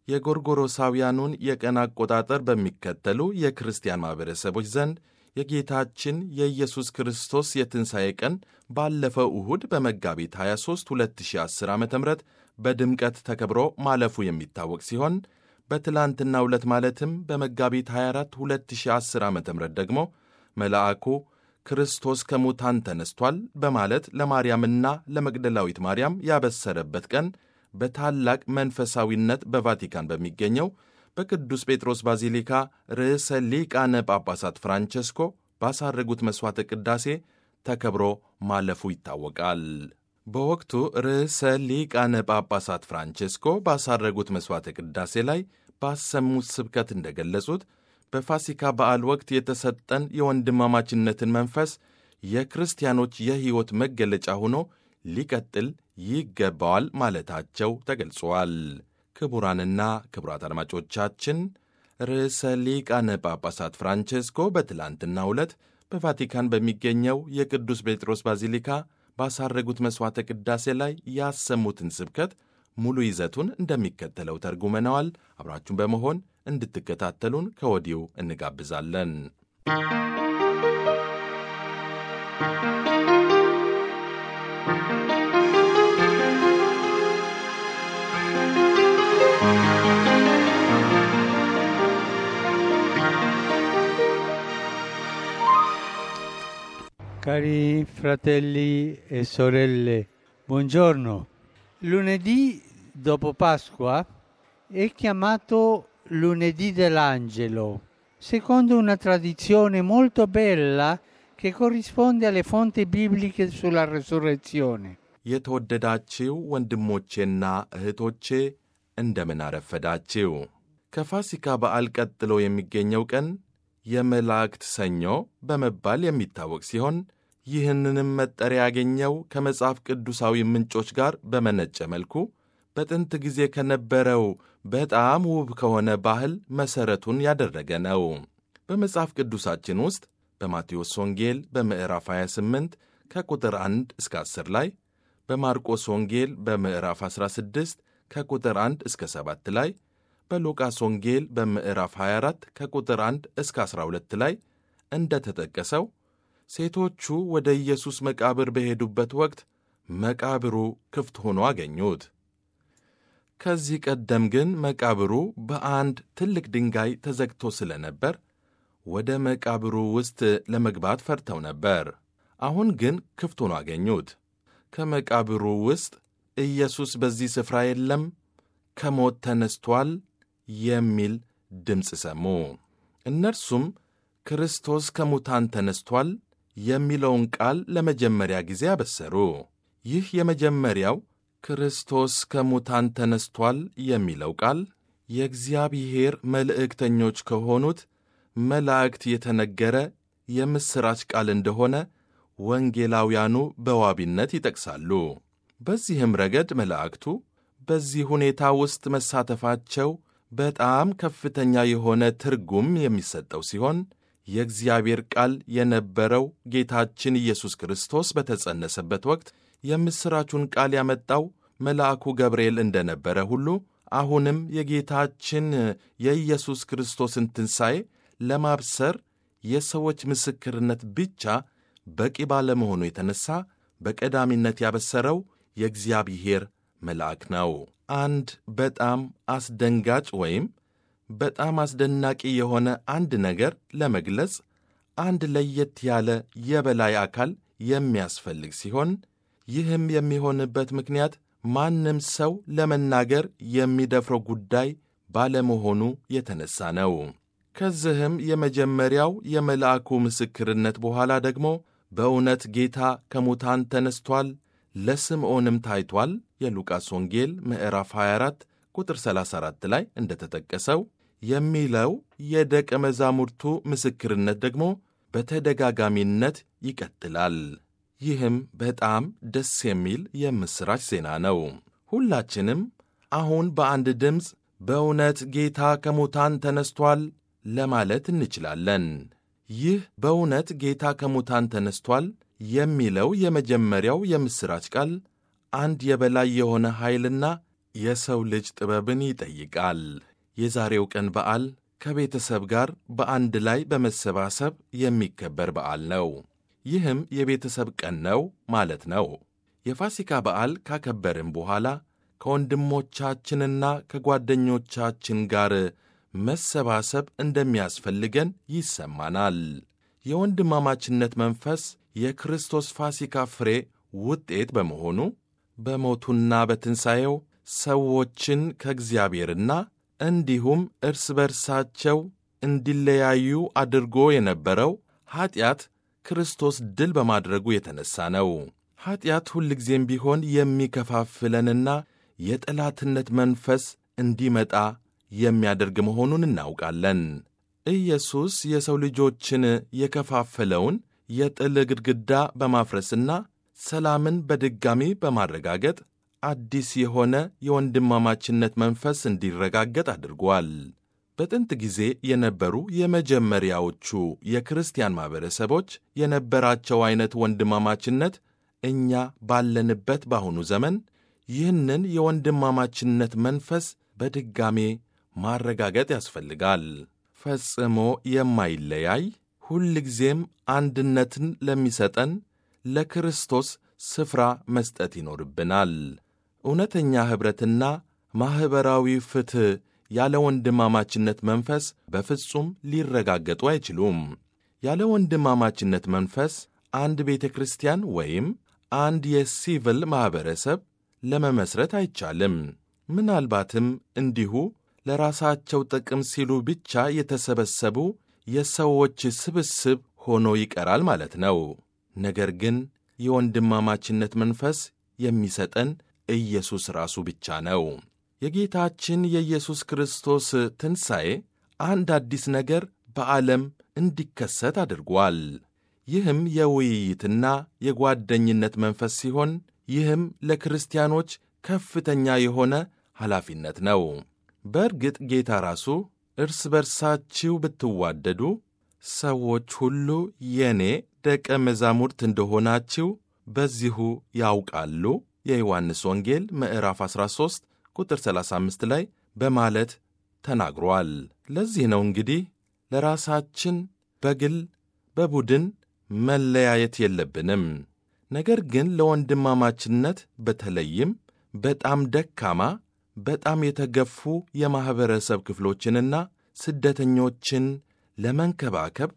የጎርጎሮሳውያኑን የቀን አቆጣጠር በሚከተሉ የክርስቲያን ማኅበረሰቦች ዘንድ የጌታችን የኢየሱስ ክርስቶስ የትንሣኤ ቀን ባለፈው እሁድ በመጋቢት 23 2010 ዓ ም በድምቀት ተከብሮ ማለፉ የሚታወቅ ሲሆን በትላንትናው ዕለት ማለትም በመጋቢት 24 2010 ዓ ም ደግሞ መልአኩ ክርስቶስ ከሙታን ተነስቷል በማለት ለማርያምና ለመግደላዊት ማርያም ያበሰረበት ቀን በታላቅ መንፈሳዊነት በቫቲካን በሚገኘው በቅዱስ ጴጥሮስ ባዚሊካ ርዕሰ ሊቃነ ጳጳሳት ፍራንቸስኮ ባሳረጉት መሥዋዕተ ቅዳሴ ተከብሮ ማለፉ ይታወቃል። በወቅቱ ርዕሰ ሊቃነ ጳጳሳት ፍራንቸስኮ ባሳረጉት መሥዋዕተ ቅዳሴ ላይ ባሰሙት ስብከት እንደገለጹት በፋሲካ በዓል ወቅት የተሰጠን የወንድማማችነትን መንፈስ የክርስቲያኖች የሕይወት መገለጫ ሆኖ ሊቀጥል ይገባዋል ማለታቸው ተገልጿል። ክቡራንና ክቡራት አድማጮቻችን ርዕሰ ሊቃነ ጳጳሳት ፍራንቸስኮ በትላንትናው ዕለት በቫቲካን በሚገኘው የቅዱስ ጴጥሮስ ባዚሊካ ባሳረጉት መሥዋዕተ ቅዳሴ ላይ ያሰሙትን ስብከት ሙሉ ይዘቱን እንደሚከተለው ተርጉመነዋል። አብራችሁን በመሆን እንድትከታተሉን ከወዲሁ እንጋብዛለን። Cari fratelli e sorelle, buongiorno. Lunedì dopo Pasqua è chiamato lunedì dell'Angelo, secondo una tradizione molto bella che corrisponde alle fonti bibliche sulla resurrezione. የተወደዳችሁ ወንድሞቼና እህቶቼ እንደምን አረፈዳችሁ። ከፋሲካ በዓል ቀጥሎ የሚገኘው ቀን የመላእክት ሰኞ በመባል የሚታወቅ ሲሆን ይህንንም መጠሪያ ያገኘው ከመጽሐፍ ቅዱሳዊ ምንጮች ጋር በመነጨ መልኩ በጥንት ጊዜ ከነበረው በጣም ውብ ከሆነ ባህል መሠረቱን ያደረገ ነው። በመጽሐፍ ቅዱሳችን ውስጥ በማቴዎስ ወንጌል በምዕራፍ 28 ከቁጥር 1 እስከ 10 ላይ፣ በማርቆስ ወንጌል በምዕራፍ 16 ከቁጥር 1 እስከ 7 ላይ፣ በሉቃስ ወንጌል በምዕራፍ 24 ከቁጥር 1 እስከ 12 ላይ እንደ ተጠቀሰው ሴቶቹ ወደ ኢየሱስ መቃብር በሄዱበት ወቅት መቃብሩ ክፍት ሆኖ አገኙት። ከዚህ ቀደም ግን መቃብሩ በአንድ ትልቅ ድንጋይ ተዘግቶ ስለነበር ወደ መቃብሩ ውስጥ ለመግባት ፈርተው ነበር። አሁን ግን ክፍት ሆኖ አገኙት። ከመቃብሩ ውስጥ ኢየሱስ በዚህ ስፍራ የለም፣ ከሞት ተነስቷል የሚል ድምፅ ሰሙ። እነርሱም ክርስቶስ ከሙታን ተነስቷል የሚለውን ቃል ለመጀመሪያ ጊዜ አበሰሩ። ይህ የመጀመሪያው ክርስቶስ ከሙታን ተነስቷል የሚለው ቃል የእግዚአብሔር መልእክተኞች ከሆኑት መላእክት የተነገረ የምሥራች ቃል እንደሆነ ወንጌላውያኑ በዋቢነት ይጠቅሳሉ። በዚህም ረገድ መላእክቱ በዚህ ሁኔታ ውስጥ መሳተፋቸው በጣም ከፍተኛ የሆነ ትርጉም የሚሰጠው ሲሆን የእግዚአብሔር ቃል የነበረው ጌታችን ኢየሱስ ክርስቶስ በተጸነሰበት ወቅት የምሥራቹን ቃል ያመጣው መልአኩ ገብርኤል እንደነበረ ሁሉ አሁንም የጌታችን የኢየሱስ ክርስቶስን ትንሣኤ ለማብሰር የሰዎች ምስክርነት ብቻ በቂ ባለመሆኑ የተነሣ በቀዳሚነት ያበሰረው የእግዚአብሔር መልአክ ነው። አንድ በጣም አስደንጋጭ ወይም በጣም አስደናቂ የሆነ አንድ ነገር ለመግለጽ አንድ ለየት ያለ የበላይ አካል የሚያስፈልግ ሲሆን ይህም የሚሆንበት ምክንያት ማንም ሰው ለመናገር የሚደፍረው ጉዳይ ባለመሆኑ የተነሳ ነው። ከዚህም የመጀመሪያው የመልአኩ ምስክርነት በኋላ ደግሞ በእውነት ጌታ ከሙታን ተነስቷል፣ ለስምዖንም ታይቷል የሉቃስ ወንጌል ምዕራፍ 24 ቁጥር 34 ላይ እንደተጠቀሰው የሚለው የደቀ መዛሙርቱ ምስክርነት ደግሞ በተደጋጋሚነት ይቀጥላል። ይህም በጣም ደስ የሚል የምሥራች ዜና ነው። ሁላችንም አሁን በአንድ ድምፅ በእውነት ጌታ ከሙታን ተነስቷል ለማለት እንችላለን። ይህ በእውነት ጌታ ከሙታን ተነስቷል የሚለው የመጀመሪያው የምሥራች ቃል አንድ የበላይ የሆነ ኃይልና የሰው ልጅ ጥበብን ይጠይቃል። የዛሬው ቀን በዓል ከቤተሰብ ጋር በአንድ ላይ በመሰባሰብ የሚከበር በዓል ነው። ይህም የቤተሰብ ቀን ነው ማለት ነው። የፋሲካ በዓል ካከበርን በኋላ ከወንድሞቻችንና ከጓደኞቻችን ጋር መሰባሰብ እንደሚያስፈልገን ይሰማናል። የወንድማማችነት መንፈስ የክርስቶስ ፋሲካ ፍሬ ውጤት በመሆኑ በሞቱና በትንሣኤው ሰዎችን ከእግዚአብሔርና እንዲሁም እርስ በርሳቸው እንዲለያዩ አድርጎ የነበረው ኀጢአት ክርስቶስ ድል በማድረጉ የተነሣ ነው። ኀጢአት ሁልጊዜም ቢሆን የሚከፋፍለንና የጠላትነት መንፈስ እንዲመጣ የሚያደርግ መሆኑን እናውቃለን። ኢየሱስ የሰው ልጆችን የከፋፈለውን የጥል ግድግዳ በማፍረስና ሰላምን በድጋሚ በማረጋገጥ አዲስ የሆነ የወንድማማችነት መንፈስ እንዲረጋገጥ አድርጓል። በጥንት ጊዜ የነበሩ የመጀመሪያዎቹ የክርስቲያን ማኅበረሰቦች የነበራቸው ዐይነት ወንድማማችነት እኛ ባለንበት በአሁኑ ዘመን ይህንን የወንድማማችነት መንፈስ በድጋሜ ማረጋገጥ ያስፈልጋል። ፈጽሞ የማይለያይ ሁልጊዜም አንድነትን ለሚሰጠን ለክርስቶስ ስፍራ መስጠት ይኖርብናል። እውነተኛ ኅብረትና ማኅበራዊ ፍትሕ ያለ ወንድማማችነት መንፈስ በፍጹም ሊረጋገጡ አይችሉም። ያለ ወንድማማችነት መንፈስ አንድ ቤተ ክርስቲያን ወይም አንድ የሲቪል ማኅበረሰብ ለመመስረት አይቻልም። ምናልባትም እንዲሁ ለራሳቸው ጥቅም ሲሉ ብቻ የተሰበሰቡ የሰዎች ስብስብ ሆኖ ይቀራል ማለት ነው። ነገር ግን የወንድማማችነት መንፈስ የሚሰጠን ኢየሱስ ራሱ ብቻ ነው። የጌታችን የኢየሱስ ክርስቶስ ትንሣኤ አንድ አዲስ ነገር በዓለም እንዲከሰት አድርጓል። ይህም የውይይትና የጓደኝነት መንፈስ ሲሆን ይህም ለክርስቲያኖች ከፍተኛ የሆነ ኃላፊነት ነው። በእርግጥ ጌታ ራሱ እርስ በርሳችሁ ብትዋደዱ ሰዎች ሁሉ የእኔ ደቀ መዛሙርት እንደሆናችሁ በዚሁ ያውቃሉ የዮሐንስ ወንጌል ምዕራፍ 13 ቁጥር 35 ላይ በማለት ተናግሯል። ለዚህ ነው እንግዲህ ለራሳችን በግል በቡድን መለያየት የለብንም። ነገር ግን ለወንድማማችነት በተለይም በጣም ደካማ በጣም የተገፉ የማኅበረሰብ ክፍሎችንና ስደተኞችን ለመንከባከብ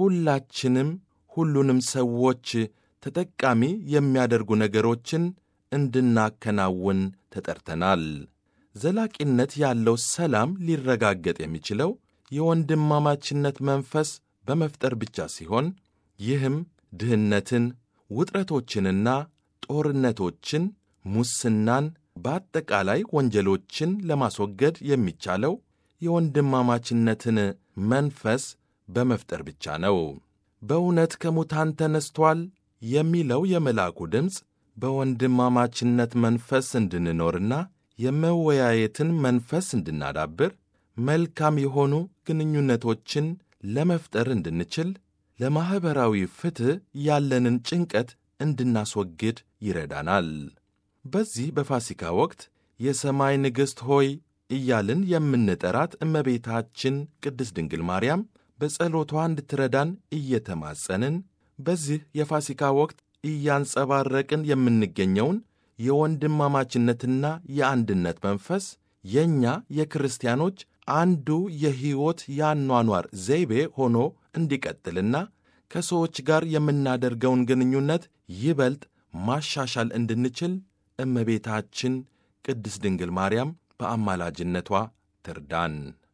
ሁሉንም ሰዎች ተጠቃሚ የሚያደርጉ ነገሮችን እንድናከናውን ተጠርተናል። ዘላቂነት ያለው ሰላም ሊረጋገጥ የሚችለው የወንድማማችነት መንፈስ በመፍጠር ብቻ ሲሆን ይህም ድህነትን፣ ውጥረቶችንና ጦርነቶችን፣ ሙስናን፣ በአጠቃላይ ወንጀሎችን ለማስወገድ የሚቻለው የወንድማማችነትን መንፈስ በመፍጠር ብቻ ነው። በእውነት ከሙታን ተነስቷል የሚለው የመልአኩ ድምፅ በወንድማማችነት መንፈስ እንድንኖርና የመወያየትን መንፈስ እንድናዳብር መልካም የሆኑ ግንኙነቶችን ለመፍጠር እንድንችል ለማኅበራዊ ፍትሕ ያለንን ጭንቀት እንድናስወግድ ይረዳናል። በዚህ በፋሲካ ወቅት የሰማይ ንግሥት ሆይ እያልን የምንጠራት እመቤታችን ቅድስት ድንግል ማርያም በጸሎቷ እንድትረዳን እየተማጸንን በዚህ የፋሲካ ወቅት እያንጸባረቅን የምንገኘውን የወንድማማችነትና የአንድነት መንፈስ የእኛ የክርስቲያኖች አንዱ የሕይወት የአኗኗር ዘይቤ ሆኖ እንዲቀጥልና ከሰዎች ጋር የምናደርገውን ግንኙነት ይበልጥ ማሻሻል እንድንችል እመቤታችን ቅድስት ድንግል ማርያም በአማላጅነቷ ትርዳን።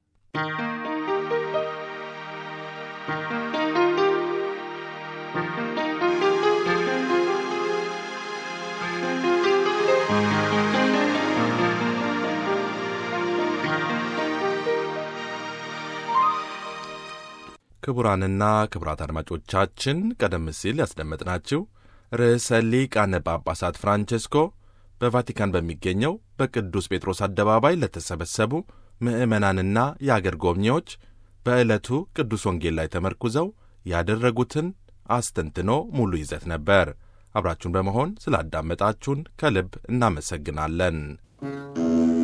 ክቡራንና ክቡራት አድማጮቻችን ቀደም ሲል ያስደመጥናችሁ ርዕሰ ሊቃነ ጳጳሳት ፍራንቼስኮ በቫቲካን በሚገኘው በቅዱስ ጴጥሮስ አደባባይ ለተሰበሰቡ ምዕመናንና የአገር ጎብኚዎች በዕለቱ ቅዱስ ወንጌል ላይ ተመርኩዘው ያደረጉትን አስተንትኖ ሙሉ ይዘት ነበር። አብራችሁን በመሆን ስላዳመጣችሁን ከልብ እናመሰግናለን።